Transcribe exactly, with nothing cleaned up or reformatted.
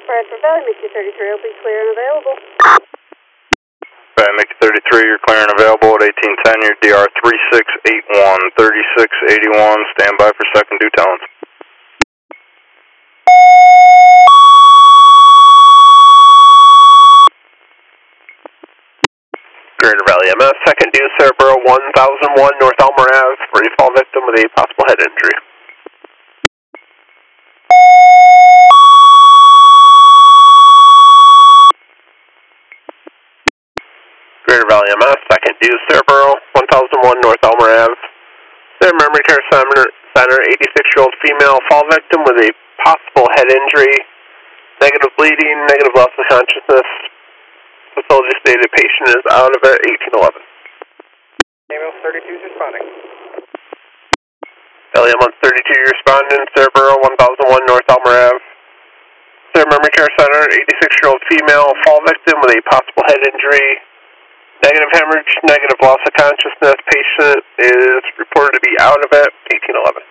Bradford Valley, Mickey thirty-three, will be clear and available. Right, Mickey thirty-three, you're clear and available at eighteen ten, your D R three six eight one, thirty-six eighty-one, stand by for second due talents. Greater Valley M S, second due, Cerebro one thousand one, North Elmer Ave, for a fall victim with a possible head injury. Greater Valley M S, second due, Cerebro one thousand one, North Elmer Ave. Their Memory Care Center, Center eighty-six-year-old female fall victim with a possible head injury, negative bleeding, negative loss of consciousness. Facility stated patient is out of it, eighteen eleven. Ambulance thirty-two is responding. L E M thirty-two, you're responding, Cerebro one thousand one, North Elmer Ave. Their Memory Care Center, eighty-six-year-old female fall victim with a possible head injury, negative hemorrhage, negative loss of consciousness. Patient is reported to be out of it, eighteen eleven.